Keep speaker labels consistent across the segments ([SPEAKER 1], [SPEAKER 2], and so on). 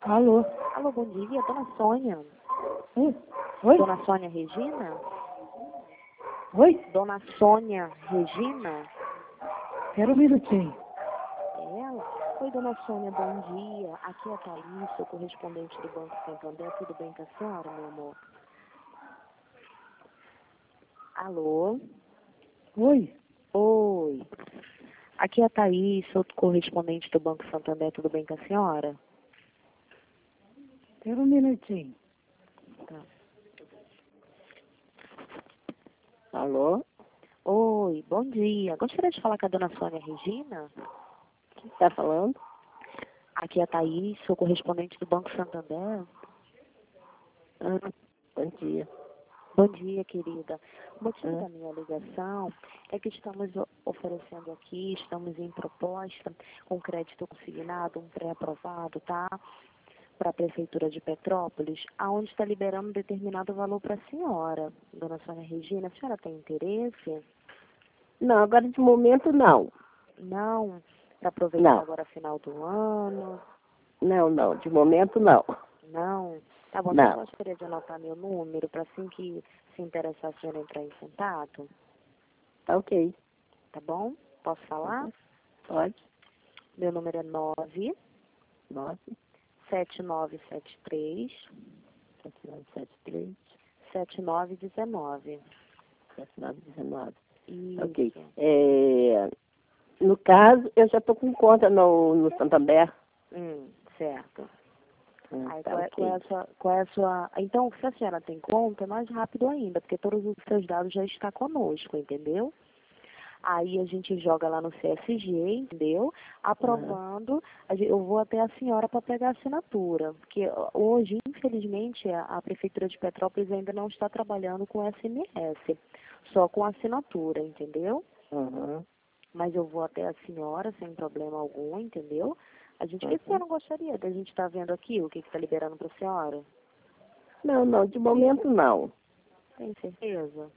[SPEAKER 1] Alô?
[SPEAKER 2] Alô, bom dia, dona Sônia.
[SPEAKER 1] Oi?
[SPEAKER 2] Dona Sônia Regina?
[SPEAKER 1] Oi?
[SPEAKER 2] Dona Sônia Regina?
[SPEAKER 1] Espera um minutinho.
[SPEAKER 2] É ela? Oi, dona Sônia, bom dia. Aqui é a Thaís, sou correspondente do Banco Santander. Tudo bem com a senhora, meu amor? Alô?
[SPEAKER 1] Oi?
[SPEAKER 2] Oi. Aqui é a Thaís, sou correspondente do Banco Santander. Tudo bem com a senhora?
[SPEAKER 1] Espera um minutinho.
[SPEAKER 2] Tá.
[SPEAKER 3] Alô?
[SPEAKER 2] Oi, bom dia. Gostaria de falar com a dona Sônia Regina?
[SPEAKER 3] Quem está falando?
[SPEAKER 2] Aqui é a Thaís, sou correspondente do Banco Santander.
[SPEAKER 3] Bom dia.
[SPEAKER 2] Bom dia, querida. O motivo da minha ligação é que estamos oferecendo aqui, estamos em proposta com crédito consignado, um pré-aprovado, tá? Para a Prefeitura de Petrópolis, aonde está liberando um determinado valor para a senhora. Dona Sônia Regina, a senhora tem interesse?
[SPEAKER 3] Não, agora de momento não.
[SPEAKER 2] Não? Para aproveitar
[SPEAKER 3] Não.
[SPEAKER 2] agora final do ano?
[SPEAKER 3] Não, de momento não.
[SPEAKER 2] Não? Tá bom,
[SPEAKER 3] Não.
[SPEAKER 2] você gostaria de anotar meu número para assim que se interessar a senhora entrar em contato?
[SPEAKER 3] Tá ok.
[SPEAKER 2] Tá bom? Posso falar?
[SPEAKER 3] Pode.
[SPEAKER 2] Meu número é 9
[SPEAKER 3] 9,
[SPEAKER 2] 7973
[SPEAKER 3] 7973,
[SPEAKER 2] 7919.
[SPEAKER 3] 7919.
[SPEAKER 2] Isso.
[SPEAKER 3] Ok. No caso, eu já estou com conta no Santander.
[SPEAKER 2] Certo. Aí,
[SPEAKER 3] Tá ok.
[SPEAKER 2] qual é a sua... Então, se a senhora tem conta, é mais rápido ainda, porque todos os seus dados já estão conosco, entendeu? Aí a gente joga lá no CSG, entendeu? Aprovando, eu vou até a senhora para pegar a assinatura. Porque hoje, infelizmente, a Prefeitura de Petrópolis ainda não está trabalhando com SMS, só com assinatura, entendeu?
[SPEAKER 3] Uhum.
[SPEAKER 2] Mas eu vou até a senhora sem problema algum, entendeu? A gente, o que a senhora não gostaria da gente estar vendo aqui? O que está liberando para a senhora?
[SPEAKER 3] Não, de momento não.
[SPEAKER 2] Tem certeza?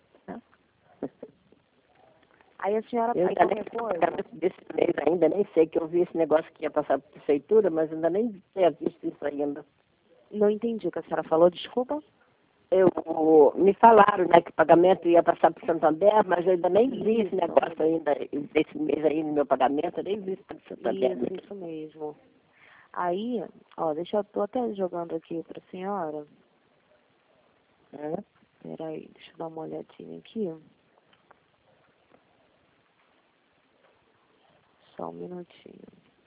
[SPEAKER 2] Aí a senhora
[SPEAKER 3] Eu
[SPEAKER 2] faz
[SPEAKER 3] ainda nem
[SPEAKER 2] qualquer coisa?
[SPEAKER 3] desse mês ainda, nem sei que eu vi esse negócio que ia passar para a prefeitura, mas ainda nem tinha visto isso ainda.
[SPEAKER 2] Não entendi o que a senhora falou, desculpa.
[SPEAKER 3] Me falaram, né, que o pagamento ia passar para o Santander, mas eu ainda nem vi esse negócio ainda, desse mês aí no meu pagamento, eu nem vi isso para o Santander.
[SPEAKER 2] Isso mesmo. Aí, ó, tô até jogando aqui para a senhora. Peraí, deixa eu dar uma olhadinha aqui. Só um minutinho.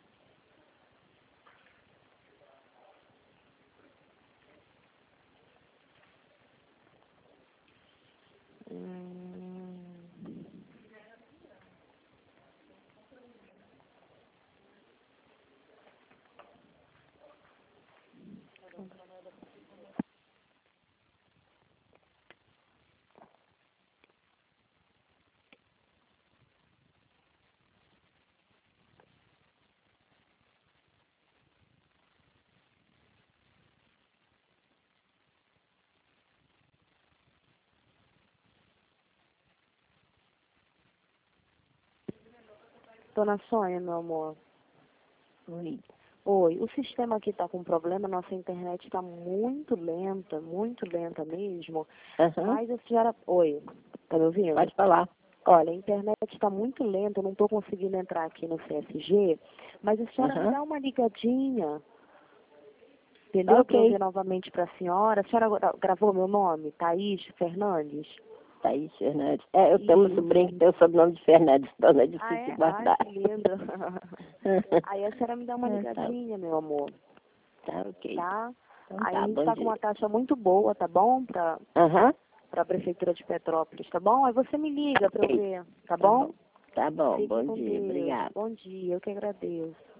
[SPEAKER 2] Dona Sônia, meu amor.
[SPEAKER 3] Oi.
[SPEAKER 2] Oi, o sistema aqui está com problema, nossa internet está muito lenta mesmo. Mas a senhora... Oi, tá me ouvindo?
[SPEAKER 3] Pode falar.
[SPEAKER 2] Olha, a internet está muito lenta, eu não estou conseguindo entrar aqui no CSG, mas a senhora me dá uma ligadinha, entendeu?
[SPEAKER 3] Ok.
[SPEAKER 2] Para eu ver novamente para a senhora. A senhora gravou meu nome, Thaís Fernandes?
[SPEAKER 3] Thaís Fernandes. Eu tenho uma sobrinha que tem o sobrenome de Fernandes, então não é difícil de guardar.
[SPEAKER 2] Ai, que lindo. Aí a senhora me dá uma ligadinha, meu amor.
[SPEAKER 3] Tá, ok.
[SPEAKER 2] Tá?
[SPEAKER 3] Então,
[SPEAKER 2] Aí
[SPEAKER 3] tá,
[SPEAKER 2] a gente
[SPEAKER 3] bom
[SPEAKER 2] está com
[SPEAKER 3] dia.
[SPEAKER 2] uma taxa muito boa, tá bom? Para a Prefeitura de Petrópolis, tá bom? Aí você me liga para eu ver, tá bom?
[SPEAKER 3] Tá bom,
[SPEAKER 2] Fique
[SPEAKER 3] bom
[SPEAKER 2] com
[SPEAKER 3] dia,
[SPEAKER 2] Deus.
[SPEAKER 3] obrigada.
[SPEAKER 2] Bom dia, eu que agradeço.